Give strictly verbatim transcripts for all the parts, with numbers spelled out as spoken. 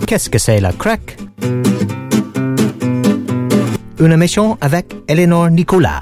Qu'est-ce que c'est la craque? Une émission avec Eleanor Nicolas.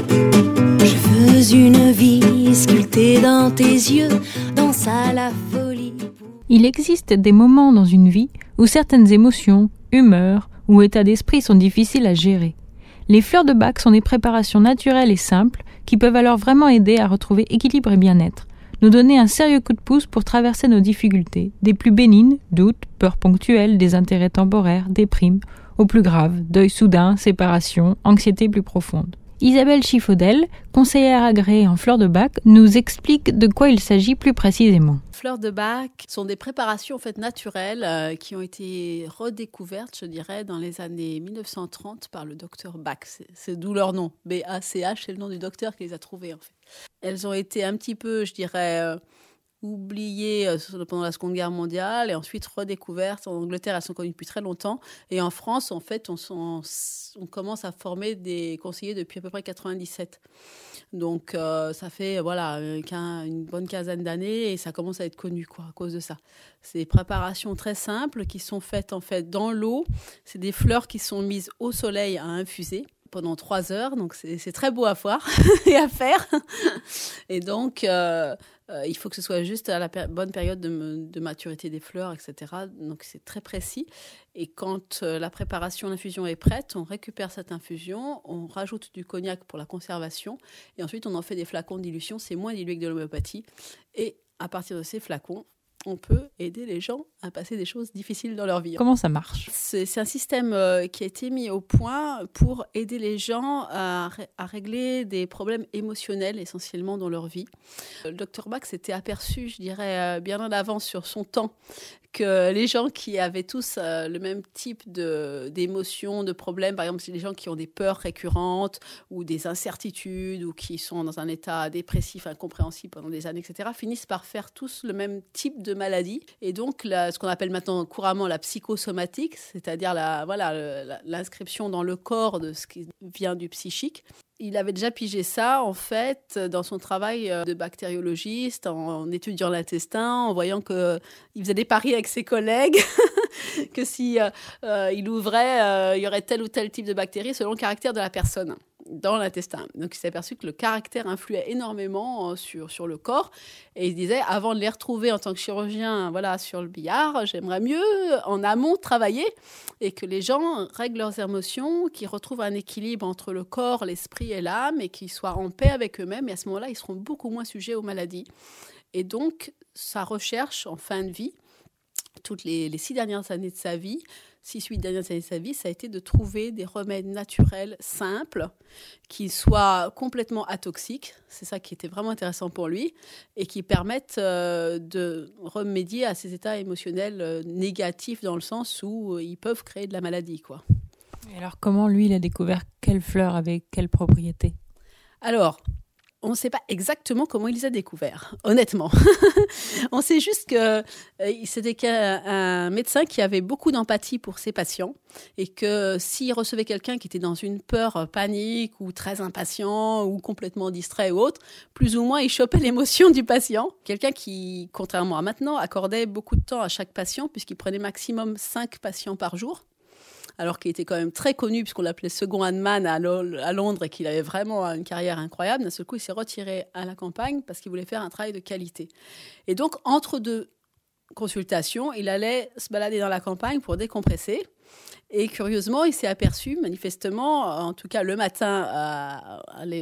Je veux une vie sculptée dans tes yeux, dans ça la folie. Il existe des moments dans une vie où certaines émotions, humeurs ou états d'esprit sont difficiles à gérer. Les fleurs de bac sont des préparations naturelles et simples qui peuvent alors vraiment aider à retrouver équilibre et bien-être, nous donner un sérieux coup de pouce pour traverser nos difficultés, des plus bénignes, doutes, peurs ponctuelles, désintérêts temporaires, déprimes, aux plus graves, deuil soudain, séparation, anxiété plus profonde. Isabelle Chifaudel, conseillère agréée en fleurs de bac, nous explique de quoi il s'agit plus précisément. Fleurs de bac sont des préparations en fait naturelles euh, qui ont été redécouvertes, je dirais, dans les années mille neuf cent trente par le docteur Bach. C'est, c'est d'où leur nom. B A C H, c'est le nom du docteur qui les a trouvées en fait. Elles ont été un petit peu, je dirais, euh, oubliées euh, pendant la Seconde Guerre mondiale et ensuite redécouvertes. En Angleterre, elles sont connues depuis très longtemps. Et en France, en fait, on, on, on commence à former des conseillers depuis à peu près quatre-vingt-dix-sept. Donc, euh, ça fait voilà, une bonne quinzaine d'années et ça commence à être connu quoi, à cause de ça. C'est des préparations très simples qui sont faites en fait dans l'eau. C'est des fleurs qui sont mises au soleil à infuser pendant trois heures. Donc, c'est, c'est très beau à voir et à faire. Et donc, euh, euh, il faut que ce soit juste à la per- bonne période de, de maturité des fleurs, et cetera. Donc, c'est très précis. Et quand euh, la préparation, l'infusion est prête, on récupère cette infusion, on rajoute du cognac pour la conservation et ensuite on en fait des flacons de dilution. C'est moins dilué que de l'homéopathie. Et à partir de ces flacons, on peut aider les gens à passer des choses difficiles dans leur vie. Comment ça marche ? C'est, c'est un système euh, qui a été mis au point pour aider les gens à, à régler des problèmes émotionnels essentiellement dans leur vie. Le docteur Bach s'était aperçu, je dirais, euh, bien en avance sur son temps, que les gens qui avaient tous euh, le même type de, d'émotions, de problèmes, par exemple, c'est les gens qui ont des peurs récurrentes ou des incertitudes ou qui sont dans un état dépressif incompréhensible pendant des années, et cetera, finissent par faire tous le même type de maladie. Et donc, la, ce qu'on appelle maintenant couramment la psychosomatique, c'est-à-dire la, voilà, la, l'inscription dans le corps de ce qui vient du psychique. Il avait déjà pigé ça, en fait, dans son travail de bactériologiste, en étudiant l'intestin, en voyant qu'il faisait des paris avec ses collègues, que si euh, euh, il ouvrait, euh, il y aurait tel ou tel type de bactéries selon le caractère de la personne dans l'intestin. Donc, il s'est aperçu que le caractère influait énormément sur, sur le corps. Et il se disait, avant de les retrouver en tant que chirurgien voilà, sur le billard, j'aimerais mieux, en amont, travailler et que les gens règlent leurs émotions, qu'ils retrouvent un équilibre entre le corps, l'esprit et l'âme et qu'ils soient en paix avec eux-mêmes. Et à ce moment-là, ils seront beaucoup moins sujets aux maladies. Et donc, sa recherche en fin de vie, toutes les, les six dernières années de sa vie, six, huit dernières années de sa vie, ça a été de trouver des remèdes naturels simples qui soient complètement atoxiques. C'est ça qui était vraiment intéressant pour lui et qui permettent euh, de remédier à ces états émotionnels euh, négatifs dans le sens où euh, ils peuvent créer de la maladie, quoi. Et alors, comment lui, il a découvert quelles fleurs avec quelles propriétés ? Alors, on ne sait pas exactement comment il les a découverts, honnêtement. On sait juste que euh, c'était un, un médecin qui avait beaucoup d'empathie pour ses patients et que s'il recevait quelqu'un qui était dans une peur panique ou très impatient ou complètement distrait ou autre, plus ou moins il chopait l'émotion du patient. Quelqu'un qui, contrairement à maintenant, accordait beaucoup de temps à chaque patient puisqu'il prenait maximum cinq patients par jour. Alors qu'il était quand même très connu, puisqu'on l'appelait second Hahnemann à Londres et qu'il avait vraiment une carrière incroyable. D'un seul coup, il s'est retiré à la campagne parce qu'il voulait faire un travail de qualité. Et donc, entre deux consultations, il allait se balader dans la campagne pour décompresser. Et curieusement, il s'est aperçu, manifestement, en tout cas le matin, à,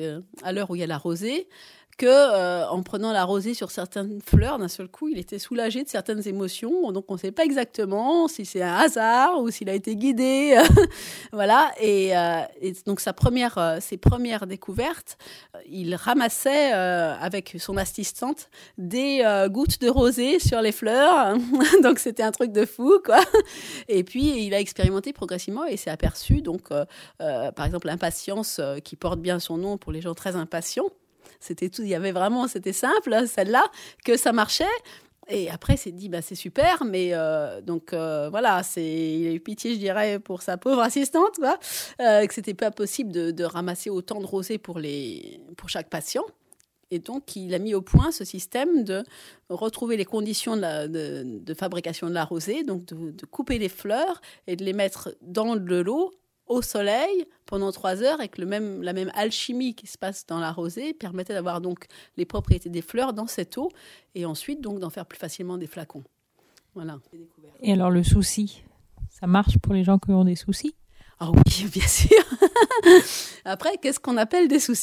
à l'heure où il y a la rosée, que euh, en prenant la rosée sur certaines fleurs, d'un seul coup, il était soulagé de certaines émotions. Donc, on ne sait pas exactement si c'est un hasard ou s'il a été guidé. Voilà. Et, euh, et donc, sa première, euh, ses premières découvertes, il ramassait euh, avec son assistante des euh, gouttes de rosée sur les fleurs. Donc, c'était un truc de fou, quoi. Et puis, il a expérimenté progressivement et s'est aperçu, donc, euh, euh, par exemple, l'impatience euh, qui porte bien son nom pour les gens très impatients. C'était tout, il y avait vraiment, c'était simple, celle-là, que ça marchait. Et après, il s'est dit, bah, c'est super, mais euh, donc euh, voilà, c'est, il a eu pitié, je dirais, pour sa pauvre assistante, quoi, euh, que c'était pas possible de, de ramasser autant de rosée pour, les, pour chaque patient. Et donc, il a mis au point ce système de retrouver les conditions de, la, de, de fabrication de la rosée, donc de, de couper les fleurs et de les mettre dans de l'eau, au soleil, pendant trois heures, et que le même, la même alchimie qui se passe dans la rosée permettait d'avoir donc les propriétés des fleurs dans cette eau, et ensuite donc d'en faire plus facilement des flacons. Voilà. Et alors le souci, ça marche pour les gens qui ont des soucis ? Ah oui, bien sûr. Après, qu'est-ce qu'on appelle des soucis ?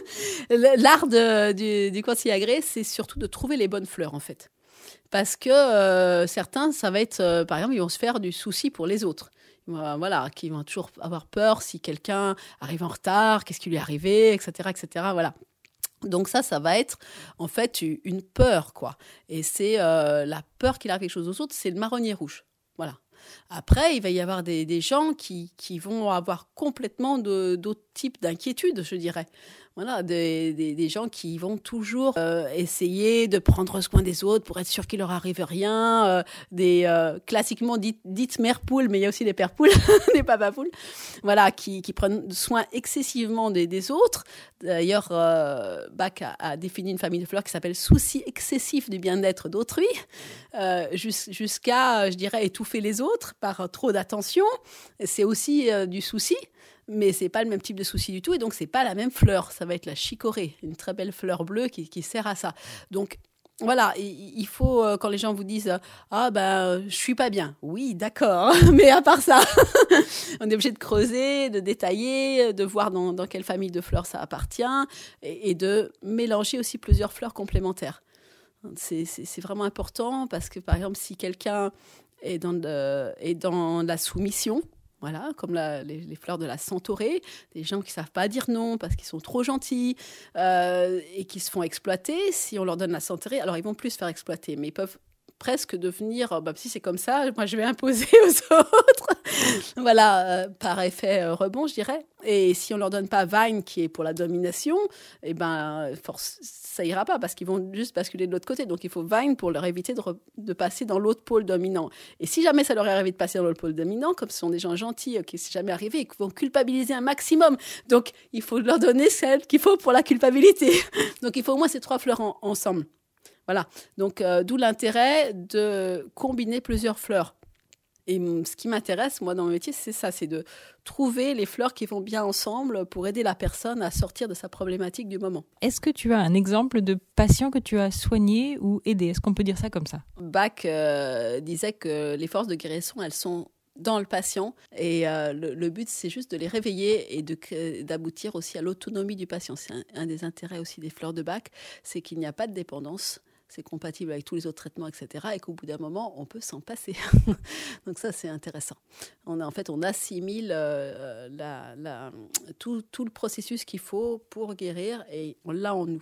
L'art de, du, du conseiller agréé, c'est surtout de trouver les bonnes fleurs, en fait. Parce que euh, certains, ça va être, euh, par exemple, ils vont se faire du souci pour les autres. Voilà, qui vont toujours avoir peur si quelqu'un arrive en retard, qu'est-ce qui lui est arrivé, et cetera, et cetera. Voilà. Donc ça, ça va être en fait une peur, quoi. Et c'est euh, la peur qu'il arrive quelque chose aux autres, c'est le marronnier rouge. Voilà. Après, il va y avoir des, des gens qui, qui vont avoir complètement de, d'autres types d'inquiétudes, je dirais. Voilà, des, des, des gens qui vont toujours euh, essayer de prendre soin des autres pour être sûr qu'il leur arrive rien. Euh, des euh, classiquement dites, dites mères poules, mais il y a aussi des pères poules, des papas poules. Voilà, qui, qui prennent soin excessivement des, des autres. D'ailleurs, euh, Bach a, a défini une famille de fleurs qui s'appelle souci excessif du bien-être d'autrui, euh, jus, jusqu'à, je dirais, étouffer les autres par trop d'attention. C'est aussi euh, du souci. Mais c'est pas le même type de souci du tout, et donc c'est pas la même fleur. Ça va être la chicorée, une très belle fleur bleue qui, qui sert à ça. Donc voilà, il faut, quand les gens vous disent « Ah ben, je suis pas bien », oui, d'accord, mais à part ça, on est obligé de creuser, de détailler, de voir dans, dans quelle famille de fleurs ça appartient, et, et de mélanger aussi plusieurs fleurs complémentaires. C'est, c'est, c'est vraiment important, parce que par exemple, si quelqu'un est dans, de, est dans la soumission, voilà, comme la, les, les fleurs de la centaurée, des gens qui ne savent pas dire non parce qu'ils sont trop gentils euh, et qui se font exploiter. Si on leur donne la centaurée, alors ils vont plus se faire exploiter, mais ils peuvent presque devenir, bah, si c'est comme ça, moi je vais imposer aux autres. Voilà, euh, par effet euh, rebond, je dirais. Et si on ne leur donne pas Vine, qui est pour la domination, eh ben, force, ça ira pas, parce qu'ils vont juste basculer de l'autre côté. Donc il faut Vine pour leur éviter de, re, de passer dans l'autre pôle dominant. Et si jamais ça leur est arrivé de passer dans l'autre pôle dominant, comme ce sont des gens gentils, euh, qui c'est jamais arrivé, ils vont culpabiliser un maximum. Donc il faut leur donner celle qu'il faut pour la culpabilité. Donc il faut au moins ces trois fleurs en, ensemble. Voilà, donc euh, d'où l'intérêt de combiner plusieurs fleurs. Et ce qui m'intéresse, moi, dans mon métier, c'est ça, c'est de trouver les fleurs qui vont bien ensemble pour aider la personne à sortir de sa problématique du moment. Est-ce que tu as un exemple de patient que tu as soigné ou aidé ? Est-ce qu'on peut dire ça comme ça ? Bach euh, disait que les forces de guérison, elles sont dans le patient, et euh, le, le but, c'est juste de les réveiller et de, d'aboutir aussi à l'autonomie du patient. C'est un, un des intérêts aussi des fleurs de Bach, c'est qu'il n'y a pas de dépendance. C'est compatible avec tous les autres traitements, et cetera. Et qu'au bout d'un moment, on peut s'en passer. Donc ça, c'est intéressant. On a, en fait, on assimile euh, la, la, tout, tout le processus qu'il faut pour guérir, et on l'a en nous.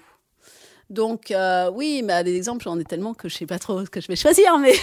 Donc euh, oui, mais des exemples, j'en ai tellement que je ne sais pas trop ce que je vais choisir. Mais,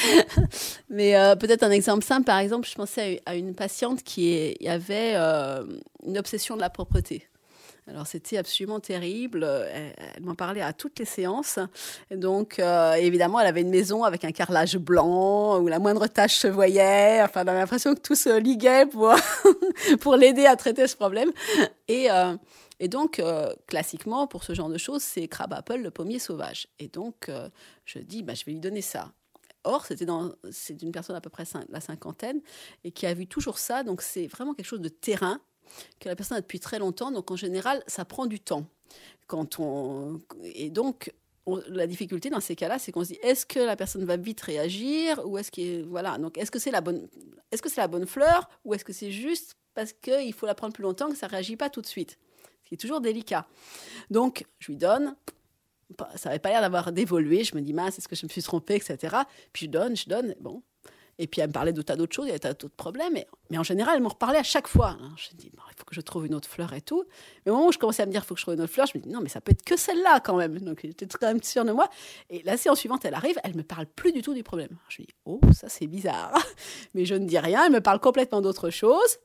mais euh, peut-être un exemple simple. Par exemple, je pensais à une patiente qui est, avait euh, une obsession de la propreté. Alors, c'était absolument terrible. Elle, elle m'en parlait à toutes les séances. Et donc, euh, évidemment, elle avait une maison avec un carrelage blanc où la moindre tache se voyait. Enfin, elle avait l'impression que tout se liguait pour, pour l'aider à traiter ce problème. Et, euh, et donc, euh, classiquement, pour ce genre de choses, c'est crabapple, le pommier sauvage. Et donc, euh, je dis, bah, je vais lui donner ça. Or, c'était dans, c'est une personne à peu près la cinquantaine et qui a vu toujours ça. Donc, c'est vraiment quelque chose de terrain que la personne a depuis très longtemps. Donc, en général, ça prend du temps. Quand on... Et donc, on... la difficulté dans ces cas-là, c'est qu'on se dit, est-ce que la personne va vite réagir ou est-ce que... Voilà. Donc, est-ce que c'est la bonne... est-ce que c'est la bonne fleur ou est-ce que c'est juste parce qu'il faut la prendre plus longtemps que ça ne réagit pas tout de suite ? Ce qui est toujours délicat. Donc, je lui donne... Ça n'avait pas l'air d'avoir d'évoluer. Je me dis, mince, est-ce que je me suis trompée, et cetera. Puis je donne, je donne, bon... Et puis, elle me parlait de tas d'autres choses, il y avait tas d'autres problèmes. Mais, mais en général, elle me reparlait à chaque fois. Alors, je me dis, bon, il faut que je trouve une autre fleur et tout. Mais au moment où je commençais à me dire, il faut que je trouve une autre fleur, je me dis, non, mais ça peut être que celle-là quand même. Donc, j'étais quand même sûre de moi. Et la séance suivante, elle arrive, elle ne me parle plus du tout du problème. Alors, je me dis, oh, ça, c'est bizarre. Mais je ne dis rien, elle me parle complètement d'autre chose.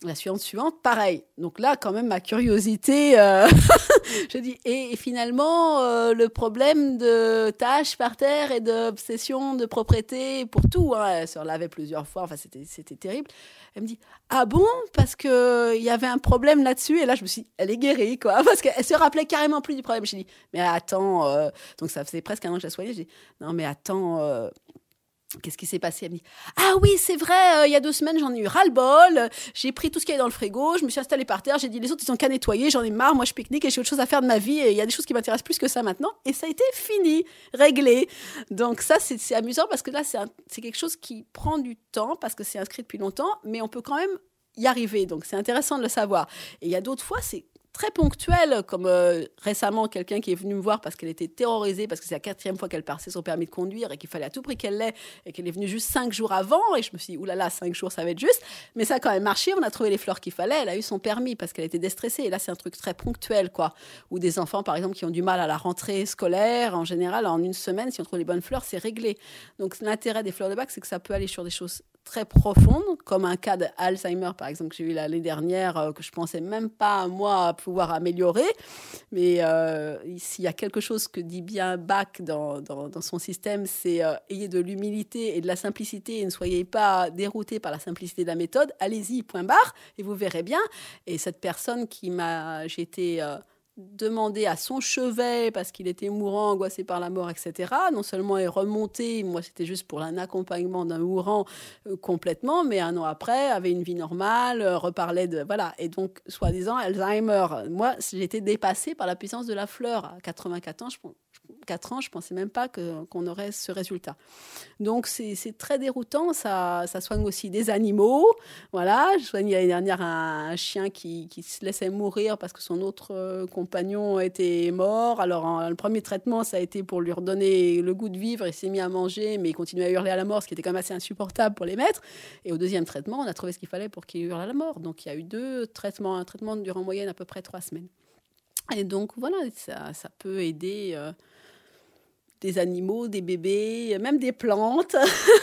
La suivante, suivante, pareil. Donc là, quand même, ma curiosité, euh, je dis, et, et finalement, euh, le problème de tâches par terre et d'obsession de propreté pour tout, hein, elle se relavait plusieurs fois, enfin, c'était, c'était terrible. Elle me dit, ah bon, parce que il y avait un problème là-dessus, et là, je me suis dit, elle est guérie, quoi, parce qu'elle se rappelait carrément plus du problème. J'ai dit, mais attends, euh... donc ça faisait presque un an que je la soignais, j'ai dit, non, mais attends, euh... qu'est-ce qui s'est passé? Elle me dit, ah oui, c'est vrai, euh, il y a deux semaines, j'en ai eu ras-le-bol. J'ai pris tout ce qu'il y avait dans le frigo, je me suis installée par terre, j'ai dit, les autres, ils ont qu'à nettoyer, j'en ai marre, moi, je pique-nique et j'ai autre chose à faire de ma vie et il y a des choses qui m'intéressent plus que ça maintenant. Et ça a été fini, réglé. Donc ça, c'est, c'est amusant parce que là, c'est, un, c'est quelque chose qui prend du temps parce que c'est inscrit depuis longtemps, mais on peut quand même y arriver. Donc c'est intéressant de le savoir. Et il y a d'autres fois, c'est très ponctuel, comme euh, récemment quelqu'un qui est venu me voir parce qu'elle était terrorisée, parce que c'est la quatrième fois qu'elle passait son permis de conduire et qu'il fallait à tout prix qu'elle l'ait, et qu'elle est venue juste cinq jours avant, et je me suis dit, oulala, cinq jours, ça va être juste, mais ça a quand même marché, on a trouvé les fleurs qu'il fallait, elle a eu son permis parce qu'elle était déstressée, et là c'est un truc très ponctuel, quoi, ou des enfants par exemple qui ont du mal à la rentrée scolaire, en général, en une semaine, si on trouve les bonnes fleurs, c'est réglé. Donc l'intérêt des fleurs de bac, c'est que ça peut aller sur des choses très profonde, comme un cas d'Alzheimer, par exemple, que j'ai eu l'année dernière, euh, que je pensais même pas, moi, pouvoir améliorer. Mais euh, s'il y a quelque chose que dit bien Bach dans, dans, dans son système, c'est euh, ayez de l'humilité et de la simplicité et ne soyez pas déroutés par la simplicité de la méthode. Allez-y, point barre, et vous verrez bien. Et cette personne qui m'a... J'ai été... Euh, demander à son chevet parce qu'il était mourant, angoissé par la mort, et cetera. Non seulement est remonté, moi c'était juste pour un accompagnement d'un mourant euh, complètement, mais un an après avait une vie normale, euh, reparlait de voilà. Et donc soi-disant Alzheimer. Moi j'ai été dépassée par la puissance de la fleur à quatre-vingt-quatre ans. Je pense. quatre ans, je ne pensais même pas que, qu'on aurait ce résultat. Donc, c'est, c'est très déroutant. Ça, ça soigne aussi des animaux. Voilà, je soignais l'année dernière un, un chien qui, qui se laissait mourir parce que son autre euh, compagnon était mort. Alors, en, le premier traitement, ça a été pour lui redonner le goût de vivre. Il s'est mis à manger, mais il continuait à hurler à la mort, ce qui était quand même assez insupportable pour les maîtres. Et au deuxième traitement, on a trouvé ce qu'il fallait pour qu'il hurle à la mort. Donc, il y a eu deux traitements. Un traitement durant en moyenne à peu près trois semaines. Et donc, voilà, ça, ça peut aider... Euh, des animaux, des bébés, même des plantes.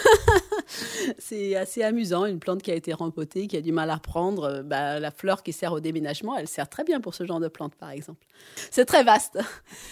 C'est assez amusant, une plante qui a été rempotée, qui a du mal à reprendre. Bah, la fleur qui sert au déménagement, elle sert très bien pour ce genre de plante, par exemple. C'est très vaste.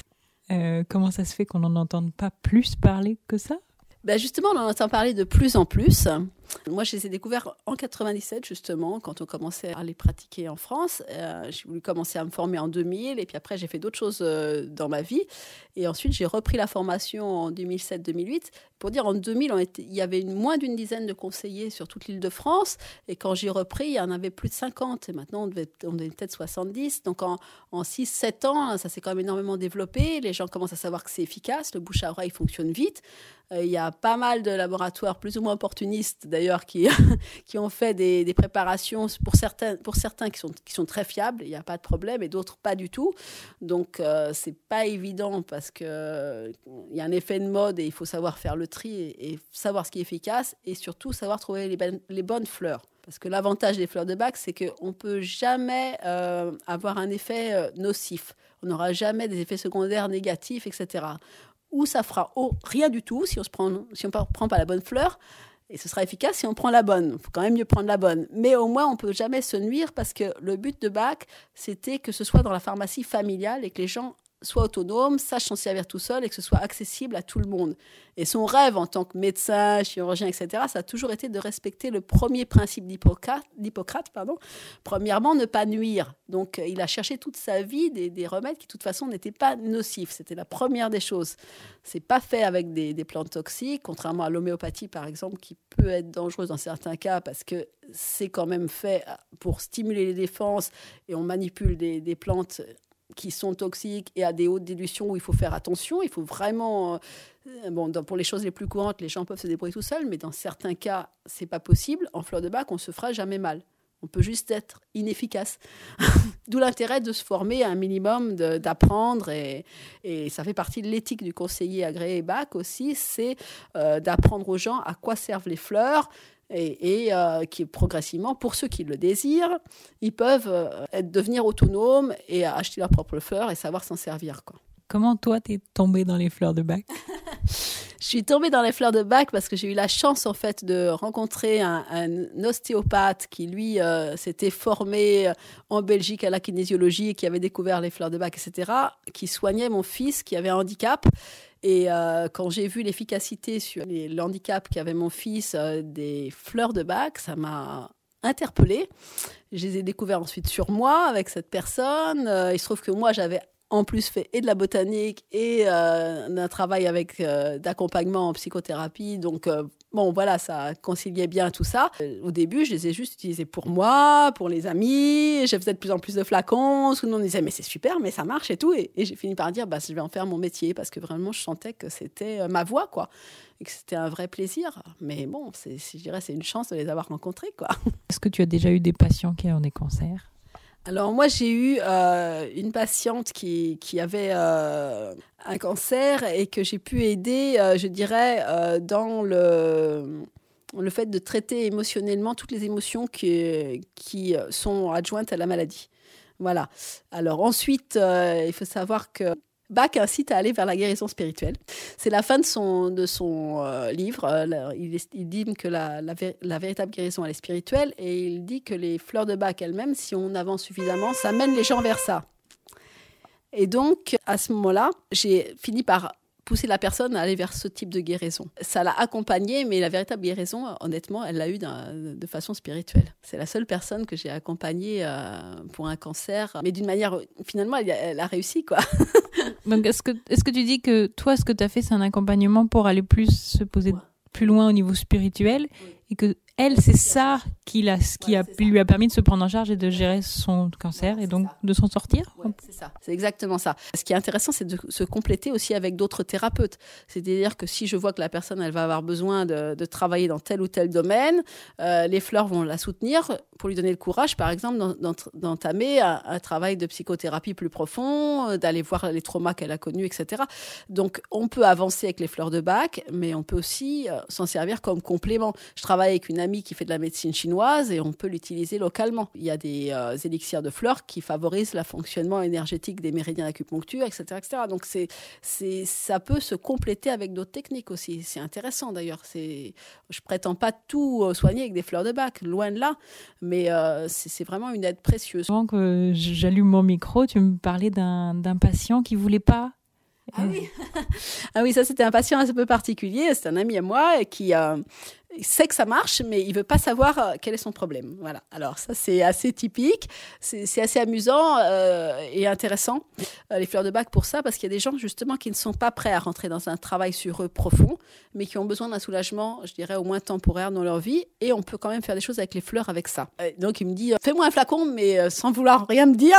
Euh, comment ça se fait qu'on n'en entende pas plus parler que ça ? Ben justement, on en entend parler de plus en plus. Moi, je les ai découverts en quatre-vingt-dix-sept, justement, quand on commençait à les pratiquer en France. Euh, j'ai voulu commencer à me former en deux mille, et puis après, j'ai fait d'autres choses euh, dans ma vie. Et ensuite, j'ai repris la formation en deux mille sept deux mille huit. Pour dire, en deux mille, on était, il y avait une, moins d'une dizaine de conseillers sur toute l'île de France. Et quand j'ai repris, il y en avait plus de cinquante. Et maintenant, on devait, on devait peut-être soixante-dix. Donc, en, en six sept ans, ça s'est quand même énormément développé. Les gens commencent à savoir que c'est efficace. Le bouche à oreille fonctionne vite. Euh, il y a pas mal de laboratoires plus ou moins opportunistes, d'ailleurs, qui, qui ont fait des, des préparations pour certains, pour certains qui sont, qui sont très fiables, il n'y a pas de problème, et d'autres pas du tout. Donc, euh, ce n'est pas évident parce qu'il euh, y a un effet de mode et il faut savoir faire le tri et, et savoir ce qui est efficace et surtout savoir trouver les, ben, les bonnes fleurs. Parce que l'avantage des fleurs de bac, c'est qu'on ne peut jamais euh, avoir un effet euh, nocif. On n'aura jamais des effets secondaires négatifs, et cetera. Ou ça fera oh, rien du tout si on ne si on prend pas la bonne fleur. Et ce sera efficace si on prend la bonne. Il faut quand même mieux prendre la bonne. Mais au moins, on ne peut jamais se nuire parce que le but de Bach, c'était que ce soit dans la pharmacie familiale et que les gens soient autonomes, sachent s'en servir tout seul et que ce soit accessible à tout le monde. Et son rêve en tant que médecin, chirurgien, et cetera, ça a toujours été de respecter le premier principe d'Hippocrate, d'Hippocrate pardon. Premièrement, ne pas nuire. Donc, il a cherché toute sa vie des, des remèdes qui, de toute façon, n'étaient pas nocifs. C'était la première des choses. C'est pas fait avec des, des plantes toxiques, contrairement à l'homéopathie, par exemple, qui peut être dangereuse dans certains cas parce que c'est quand même fait pour stimuler les défenses et on manipule des, des plantes qui sont toxiques et à des hautes dilutions où il faut faire attention. Il faut vraiment... Euh, bon, dans, pour les choses les plus courantes, les gens peuvent se débrouiller tout seuls, mais dans certains cas, c'est pas possible. En fleur de bac, on ne se fera jamais mal. On peut juste être inefficace. D'où l'intérêt de se former à un minimum, de, d'apprendre. Et, et ça fait partie de l'éthique du conseiller agréé Bach aussi, c'est euh, d'apprendre aux gens à quoi servent les fleurs, et, et euh, qui progressivement, pour ceux qui le désirent, ils peuvent euh, être, devenir autonomes et acheter leurs propres fleurs et savoir s'en servir, quoi. Comment toi, t'es tombée dans les fleurs de Bach ? Je suis tombée dans les fleurs de Bach parce que j'ai eu la chance en fait de rencontrer un, un ostéopathe qui lui euh, s'était formé en Belgique à la kinésiologie et qui avait découvert les fleurs de Bach, et cetera, qui soignait mon fils qui avait un handicap. Et euh, quand j'ai vu l'efficacité sur les, le handicap qu'avait mon fils euh, des fleurs de Bach, ça m'a interpellée. Je les ai découverts ensuite sur moi avec cette personne. Euh, il se trouve que moi, j'avais en plus fait et de la botanique et euh, un travail avec euh, d'accompagnement en psychothérapie. Donc, euh, bon, voilà, ça conciliait bien tout ça. Euh, au début, je les ai juste utilisés pour moi, pour les amis. Je faisais de plus en plus de flacons. Tout le monde disait, mais c'est super, mais ça marche et tout. Et, et j'ai fini par dire, bah, je vais en faire mon métier parce que vraiment, je sentais que c'était euh, ma voie, quoi. Et que c'était un vrai plaisir. Mais bon, c'est, je dirais, c'est une chance de les avoir rencontrés, quoi. Est-ce que tu as déjà eu des patients qui ont des cancers ? Alors moi, j'ai eu euh, une patiente qui, qui avait euh, un cancer et que j'ai pu aider, euh, je dirais, euh, dans le, le fait de traiter émotionnellement toutes les émotions qui, qui sont adjointes à la maladie. Voilà. Alors ensuite, euh, il faut savoir que Bach incite à aller vers la guérison spirituelle. C'est la fin de son, de son euh, livre. Euh, il, il dit que la, la, la véritable guérison, elle est spirituelle, et il dit que les fleurs de Bach elles-mêmes, si on avance suffisamment, ça mène les gens vers ça. Et donc, à ce moment-là, j'ai fini par pousser la personne à aller vers ce type de guérison. Ça l'a accompagnée, mais la véritable guérison, honnêtement, elle l'a eue de façon spirituelle. C'est la seule personne que j'ai accompagnée euh, pour un cancer, mais d'une manière, finalement, elle, elle a réussi, quoi. Donc, est-ce que, est-ce que tu dis que toi, ce que tu as fait, c'est un accompagnement pour aller plus se poser ouais. plus loin au niveau spirituel, oui. et que elle, c'est ça qui, l'a, qui ouais, a, lui a permis de se prendre en charge et de gérer son cancer, ouais, et donc ça. De s'en sortir. Ouais, c'est ça, c'est exactement ça. Ce qui est intéressant, c'est de se compléter aussi avec d'autres thérapeutes. C'est-à-dire que si je vois que la personne, elle va avoir besoin de, de travailler dans tel ou tel domaine, euh, les fleurs vont la soutenir pour lui donner le courage, par exemple, d'entamer un, un travail de psychothérapie plus profond, d'aller voir les traumas qu'elle a connus, et cetera. Donc, on peut avancer avec les fleurs de Bach, mais on peut aussi euh, s'en servir comme complément. Je travaille avec une amie qui fait de la médecine chinoise et on peut l'utiliser localement. Il y a des euh, élixirs de fleurs qui favorisent le fonctionnement énergétique des méridiens d'acupuncture, et cetera, et cetera. Donc, c'est, c'est, ça peut se compléter avec d'autres techniques aussi. C'est intéressant d'ailleurs. C'est, je prétends pas tout soigner avec des fleurs de Bach, loin de là, mais euh, c'est, c'est vraiment une aide précieuse. Avant que j'allume mon micro, tu me parlais d'un, d'un patient qui voulait pas. Ah oui. Ah oui, ça c'était un patient un peu particulier. C'est un ami à moi qui euh, sait que ça marche, mais il veut pas savoir euh, quel est son problème. Voilà. Alors ça c'est assez typique, c'est, c'est assez amusant euh, et intéressant euh, les fleurs de Bach pour ça, parce qu'il y a des gens justement qui ne sont pas prêts à rentrer dans un travail sur eux profond, mais qui ont besoin d'un soulagement, je dirais au moins temporaire dans leur vie, et on peut quand même faire des choses avec les fleurs avec ça. Euh, donc il me dit, fais-moi un flacon, mais euh, sans vouloir rien me dire.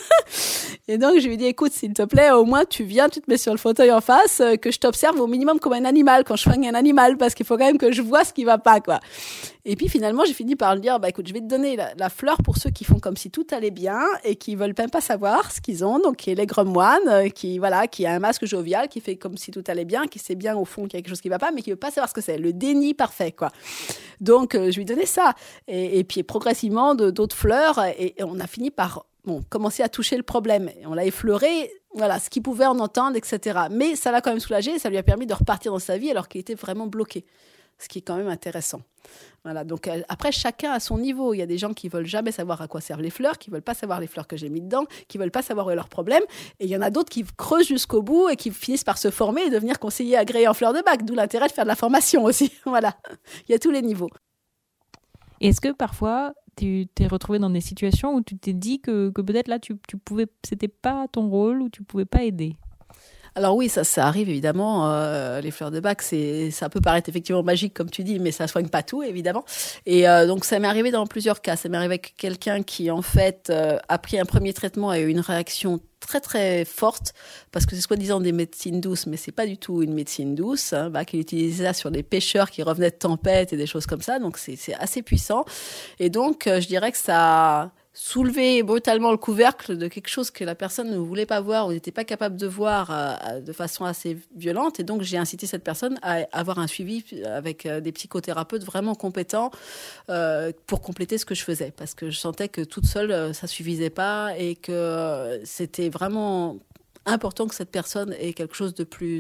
Et donc, je lui ai dit, écoute, s'il te plaît, au moins, tu viens, tu te mets sur le fauteuil en face, euh, que je t'observe au minimum comme un animal, quand je soigne un animal, parce qu'il faut quand même que je vois ce qui va pas, quoi. Et puis, finalement, j'ai fini par lui dire, bah, écoute, je vais te donner la, la fleur pour ceux qui font comme si tout allait bien et qui veulent même pas savoir ce qu'ils ont. Donc, qui est l'aigre moine, euh, qui, voilà, qui a un masque jovial, qui fait comme si tout allait bien, qui sait bien, au fond, qu'il y a quelque chose qui va pas, mais qui veut pas savoir ce que c'est. Le déni parfait, quoi. Donc, euh, je lui ai donné ça. Et, et puis, progressivement, de, d'autres fleurs, et, et on a fini par, bon, commencer à toucher le problème. Et on l'a effleuré, voilà, ce qu'il pouvait en entendre, et cetera. Mais ça l'a quand même soulagé et ça lui a permis de repartir dans sa vie alors qu'il était vraiment bloqué. Ce qui est quand même intéressant. Voilà, donc euh, après, chacun à son niveau. Il y a des gens qui veulent jamais savoir à quoi servent les fleurs, qui veulent pas savoir les fleurs que j'ai mis dedans, qui veulent pas savoir où est leur problème. Et il y en a d'autres qui creusent jusqu'au bout et qui finissent par se former et devenir conseiller agréé en fleurs de Bach. D'où l'intérêt de faire de la formation aussi. Voilà, il y a tous les niveaux. Est-ce que parfois tu t'es retrouvé dans des situations où tu t'es dit que, que peut-être là tu, tu pouvais, c'était pas ton rôle, ou tu pouvais pas aider? Alors oui, ça, ça arrive évidemment. Euh, les fleurs de Bach, c'est, ça peut paraître effectivement magique comme tu dis, mais ça soigne pas tout évidemment. Et euh, donc ça m'est arrivé dans plusieurs cas. Ça m'est arrivé avec quelqu'un qui en fait euh, a pris un premier traitement et a eu une réaction très très forte, parce que c'est soi-disant des médecines douces, mais c'est pas du tout une médecine douce. Hein. Bach, il utilisait ça sur des pêcheurs qui revenaient de tempête et des choses comme ça, donc c'est, c'est assez puissant. Et donc euh, je dirais que ça a soulevé brutalement le couvercle de quelque chose que la personne ne voulait pas voir ou n'était pas capable de voir euh, de façon assez violente. Et donc, j'ai incité cette personne à avoir un suivi avec euh, des psychothérapeutes vraiment compétents euh, pour compléter ce que je faisais. Parce que je sentais que toute seule, euh, ça suffisait pas et que euh, c'était vraiment important que cette personne ait quelque chose de plus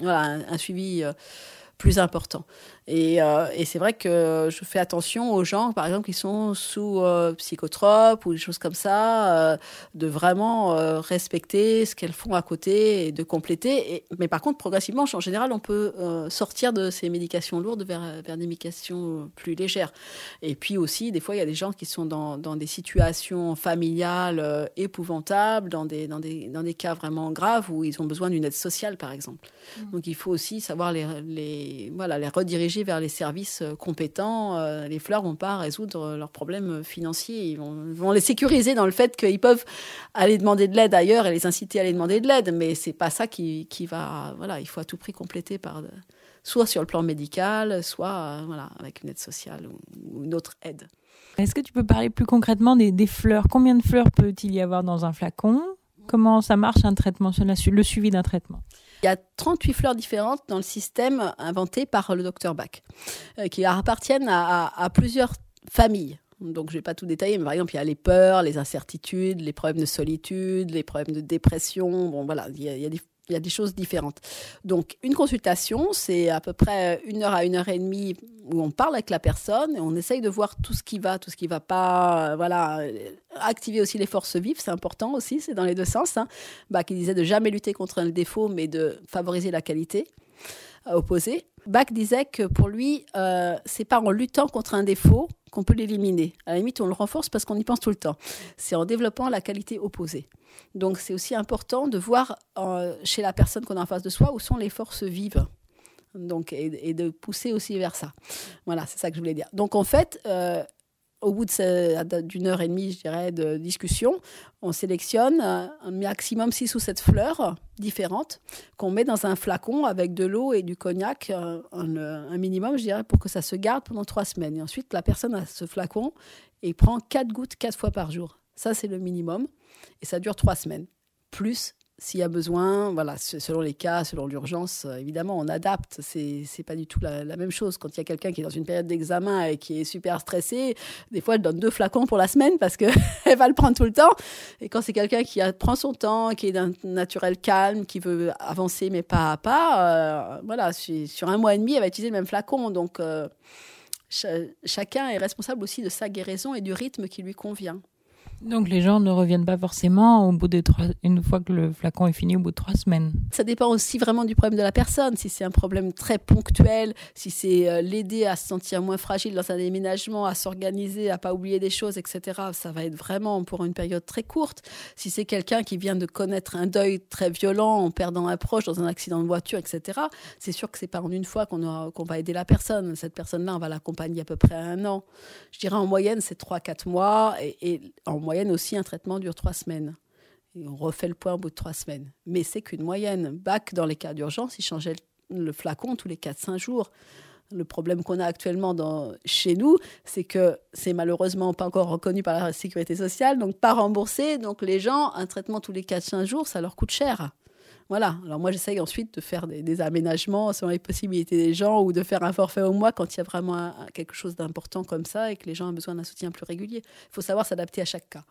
voilà, un, un suivi euh, plus important. Et, euh, et c'est vrai que je fais attention aux gens, par exemple, qui sont sous euh, psychotropes ou des choses comme ça, euh, de vraiment euh, respecter ce qu'elles font à côté et de compléter. Et, mais par contre, progressivement, en général, on peut euh, sortir de ces médications lourdes vers, vers des médications plus légères. Et puis aussi, des fois, il y a des gens qui sont dans, dans des situations familiales euh, épouvantables, dans des, dans, des, dans des cas vraiment graves où ils ont besoin d'une aide sociale, par exemple. Mmh. Donc, il faut aussi savoir les, les, voilà, les rediriger vers les services compétents. Euh, les fleurs ne vont pas résoudre leurs problèmes financiers. Ils vont, ils vont les sécuriser dans le fait qu'ils peuvent aller demander de l'aide ailleurs et les inciter à aller demander de l'aide. Mais ce n'est pas ça qui, qui va... Voilà, il faut à tout prix compléter par... soit sur le plan médical, soit euh, voilà, avec une aide sociale ou, ou une autre aide. Est-ce que tu peux parler plus concrètement des, des fleurs ? Combien de fleurs peut-il y avoir dans un flacon ? Comment ça marche un traitement, le suivi d'un traitement ? Il y a trente-huit fleurs différentes dans le système inventé par le docteur Bach, euh, qui appartiennent à, à, à plusieurs familles. Donc, je ne vais pas tout détailler, mais par exemple, il y a les peurs, les incertitudes, les problèmes de solitude, les problèmes de dépression. Bon, voilà, il y a, il y a des Il y a des choses différentes. Donc, une consultation, c'est à peu près une heure à une heure et demie où on parle avec la personne et on essaye de voir tout ce qui va, tout ce qui ne va pas. Euh, voilà. Activer aussi les forces vives, c'est important aussi, c'est dans les deux sens. Hein. Bach, il disait de jamais lutter contre un défaut, mais de favoriser la qualité euh, opposée. Bach disait que pour lui, euh, c'est pas en luttant contre un défaut qu'on peut l'éliminer. À la limite, on le renforce parce qu'on y pense tout le temps. C'est en développant la qualité opposée. Donc, c'est aussi important de voir euh, chez la personne qu'on a en face de soi où sont les forces vives. Donc, et, et de pousser aussi vers ça. Voilà, c'est ça que je voulais dire. Donc, en fait, euh, au bout de ce, d'une heure et demie, je dirais, de discussion, on sélectionne un maximum six ou sept fleurs différentes qu'on met dans un flacon avec de l'eau et du cognac, un, un minimum, je dirais, pour que ça se garde pendant trois semaines. Et ensuite, la personne a ce flacon et prend quatre gouttes quatre fois par jour. Ça, c'est le minimum. Et ça dure trois semaines. Plus, s'il y a besoin, voilà, selon les cas, selon l'urgence, évidemment, on adapte. C'est, c'est pas du tout la, la même chose. Quand il y a quelqu'un qui est dans une période d'examen et qui est super stressé, des fois, elle donne deux flacons pour la semaine parce qu'elle va le prendre tout le temps. Et quand c'est quelqu'un qui a, prend son temps, qui est d'un naturel calme, qui veut avancer, mais pas à pas, euh, voilà, sur un mois et demi, elle va utiliser le même flacon. Donc, euh, ch- chacun est responsable aussi de sa guérison et du rythme qui lui convient. Donc les gens ne reviennent pas forcément au bout de trois, une fois que le flacon est fini, au bout de trois semaines. Ça dépend aussi vraiment du problème de la personne. Si c'est un problème très ponctuel, si c'est euh, l'aider à se sentir moins fragile dans un déménagement, à s'organiser, à pas oublier des choses, et cetera. Ça va être vraiment pour une période très courte. Si c'est quelqu'un qui vient de connaître un deuil très violent en perdant un proche dans un accident de voiture, et cetera. C'est sûr que c'est pas en une fois qu'on, aura, qu'on va aider la personne. Cette personne-là, on va l'accompagner à peu près un an. Je dirais en moyenne, c'est trois à quatre mois et, et en moyenne aussi, un traitement dure trois semaines. Et on refait le point au bout de trois semaines. Mais c'est qu'une moyenne. Bach, dans les cas d'urgence, il changeait le flacon tous les quatre à cinq jours. Le problème qu'on a actuellement dans, chez nous, c'est que c'est malheureusement pas encore reconnu par la sécurité sociale, donc pas remboursé. Donc les gens, un traitement tous les quatre à cinq jours, ça leur coûte cher. Voilà. Alors moi, j'essaye ensuite de faire des, des aménagements selon les possibilités des gens ou de faire un forfait au mois quand il y a vraiment un, quelque chose d'important comme ça et que les gens ont besoin d'un soutien plus régulier. Il faut savoir s'adapter à chaque cas.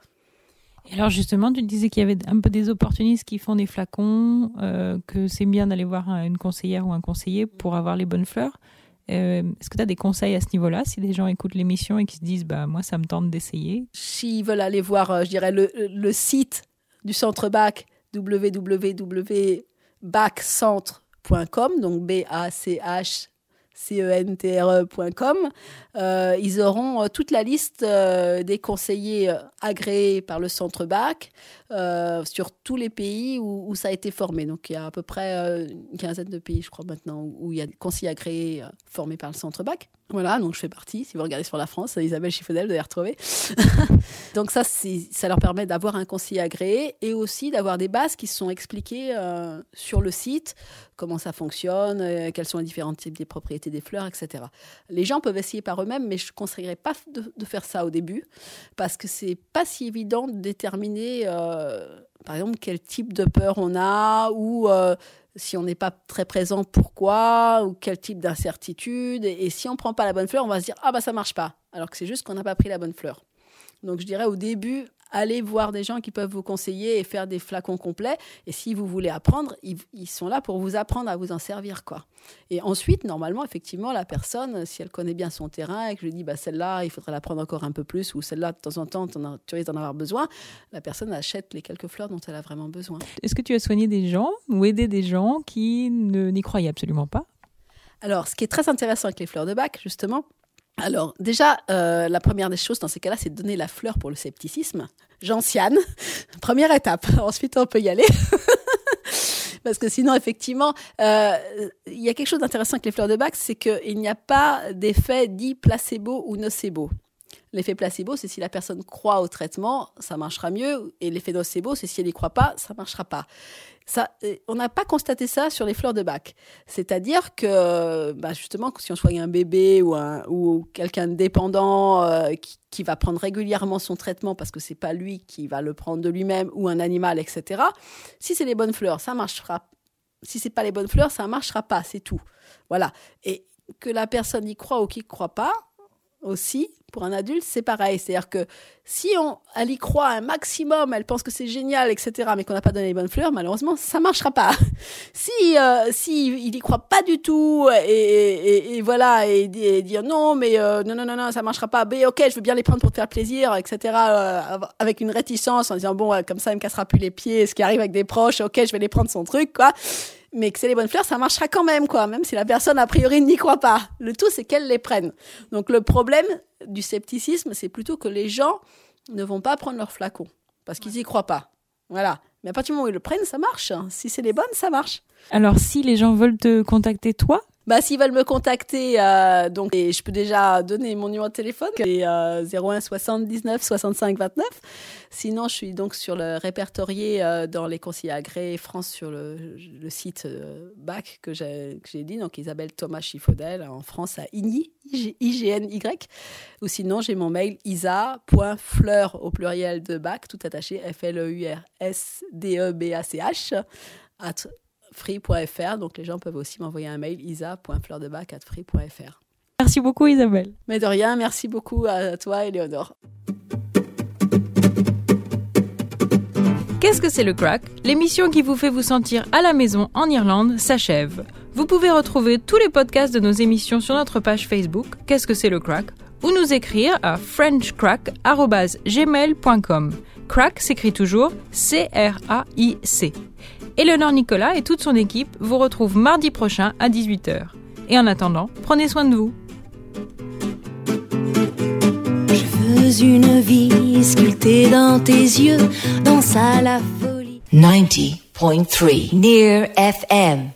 Et alors justement, tu disais qu'il y avait un peu des opportunistes qui font des flacons, euh, que c'est bien d'aller voir une conseillère ou un conseiller pour avoir les bonnes fleurs. Euh, est-ce que tu as des conseils à ce niveau-là, si des gens écoutent l'émission et qui se disent bah, « moi, ça me tente d'essayer ». S'ils veulent aller voir, je dirais, le, le site du Centre Bach, w w w point bach centre point com, donc B A C H C E N T R E point com, euh, ils auront euh, toute la liste euh, des conseillers euh, agréés par le Centre Bach euh, sur tous les pays où, où ça a été formé. Donc il y a à peu près euh, une quinzaine de pays, je crois maintenant, où, où il y a des conseillers agréés euh, formés par le Centre Bach. Voilà, donc je fais partie. Si vous regardez sur la France, Isabelle Chiffodel, vous allez retrouver. Donc ça, c'est, ça leur permet d'avoir un conseiller agréé et aussi d'avoir des bases qui sont expliquées euh, sur le site, comment ça fonctionne, euh, quels sont les différents types des propriétés des fleurs, et cetera. Les gens peuvent essayer par eux-mêmes, mais je ne conseillerais pas de, de faire ça au début parce que c'est pas si évident de déterminer, euh, par exemple, quel type de peur on a ou euh, si on n'est pas très présent, pourquoi, ou quel type d'incertitude. Et, et si on ne prend pas la bonne fleur, on va se dire « Ah bah ça ne marche pas », alors que c'est juste qu'on n'a pas pris la bonne fleur. Donc je dirais au début, allez voir des gens qui peuvent vous conseiller et faire des flacons complets. Et si vous voulez apprendre, ils, ils sont là pour vous apprendre à vous en servir, quoi. Et ensuite, normalement, effectivement, la personne, si elle connaît bien son terrain et que je lui dis, bah, celle-là, il faudrait la prendre encore un peu plus, ou celle-là, de temps en temps, tu risques d'en avoir besoin, la personne achète les quelques fleurs dont elle a vraiment besoin. Est-ce que tu as soigné des gens ou aidé des gens qui ne, n'y croyaient absolument pas ? Alors, ce qui est très intéressant avec les fleurs de Bach, justement, alors déjà, euh, la première des choses dans ces cas-là, c'est de donner la fleur pour le scepticisme. Gentiane, première étape. Ensuite, on peut y aller. Parce que sinon, effectivement, euh, il y a quelque chose d'intéressant avec les fleurs de Bach, c'est qu'il n'y a pas d'effet dit placebo ou nocebo. L'effet placebo, c'est si la personne croit au traitement, ça marchera mieux. Et l'effet nocebo, c'est si elle n'y croit pas, ça ne marchera pas. Ça, on n'a pas constaté ça sur les fleurs de Bach. C'est-à-dire que, bah justement, si on soigne un bébé ou, un, ou quelqu'un de dépendant euh, qui, qui va prendre régulièrement son traitement parce que ce n'est pas lui qui va le prendre de lui-même, ou un animal, et cetera, si c'est les bonnes fleurs, ça marchera. Si ce n'est pas les bonnes fleurs, ça ne marchera pas, c'est tout. Voilà. Et que la personne y croit ou qu'il ne croit pas, aussi, pour un adulte, c'est pareil. C'est-à-dire que si on, elle y croit un maximum, elle pense que c'est génial, et cetera, mais qu'on n'a pas donné les bonnes fleurs, malheureusement, ça ne marchera pas. Si, euh, si il n'y croit pas du tout, et, et, et voilà, et, et dire non, mais euh, non, non, non, non, ça ne marchera pas, mais ok, je veux bien les prendre pour te faire plaisir, et cetera, euh, avec une réticence, en disant bon, comme ça, il ne me cassera plus les pieds, ce qui arrive avec des proches, ok, je vais les prendre son truc, quoi. Mais que c'est les bonnes fleurs, ça marchera quand même, quoi, même si la personne, a priori, n'y croit pas. Le tout, c'est qu'elle les prenne. Donc, le problème du scepticisme, c'est plutôt que les gens ne vont pas prendre leur flacon parce qu'ils n'y croient pas. Voilà. Mais à partir du moment où ils le prennent, ça marche. Si c'est les bonnes, ça marche. Alors, si les gens veulent te contacter, toi ? Bah, s'ils veulent me contacter, euh, donc, et je peux déjà donner mon numéro de téléphone, qui est euh, zéro un soixante-dix-neuf soixante-cinq vingt-neuf. Sinon, je suis donc sur le répertorié euh, dans les conseillers agréés France sur le, le site euh, Bach que j'ai, que j'ai dit, donc Isabelle Thomas Chifaudel en France à Igny, I G N Y. Ou sinon, j'ai mon mail isa point fleur au pluriel de Bach, tout attaché, F L E U R S D E B A C H, at free point f r. Donc les gens peuvent aussi m'envoyer un mail isa point fleur de bach at free point f r. Merci beaucoup Isabelle. Mais de rien, merci beaucoup à toi Éléonore. Qu'est-ce que c'est le crack ? L'émission qui vous fait vous sentir à la maison en Irlande s'achève. Vous pouvez retrouver tous les podcasts de nos émissions sur notre page Facebook Qu'est-ce que c'est le crack ? Ou nous écrire à frenchcrack arobase gmail point com. Crack s'écrit toujours C R A I C. Éléonore Nicolas et toute son équipe vous retrouvent mardi prochain à dix-huit heures. Et en attendant, prenez soin de vous. Je veux une vie sculptée dans tes yeux, danse à la folie. ninety point three Near F M.